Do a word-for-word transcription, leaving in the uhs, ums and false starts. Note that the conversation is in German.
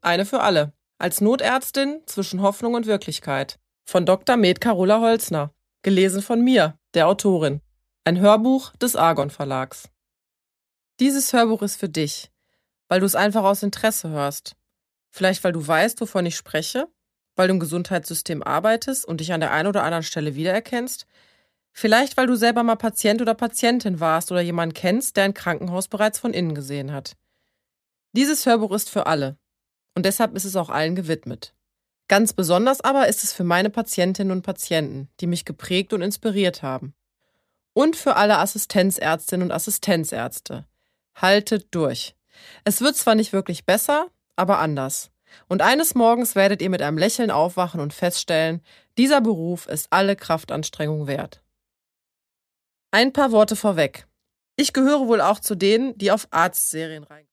Eine für alle. Als Notärztin zwischen Hoffnung und Wirklichkeit. Von Doktor Med Carola Holzner. Gelesen von mir, der Autorin. Ein Hörbuch des Argon Verlags. Dieses Hörbuch ist für dich, weil du es einfach aus Interesse hörst. Vielleicht, weil du weißt, wovon ich spreche, weil du im Gesundheitssystem arbeitest und dich an der einen oder anderen Stelle wiedererkennst. Vielleicht, weil du selber mal Patient oder Patientin warst oder jemanden kennst, der ein Krankenhaus bereits von innen gesehen hat. Dieses Hörbuch ist für alle und deshalb ist es auch allen gewidmet. Ganz besonders aber ist es für meine Patientinnen und Patienten, die mich geprägt und inspiriert haben. Und für alle Assistenzärztinnen und Assistenzärzte. Haltet durch. Es wird zwar nicht wirklich besser, aber anders. Und eines Morgens werdet ihr mit einem Lächeln aufwachen und feststellen, dieser Beruf ist alle Kraftanstrengung wert. Ein paar Worte vorweg. Ich gehöre wohl auch zu denen, die auf Arztserien reingehen.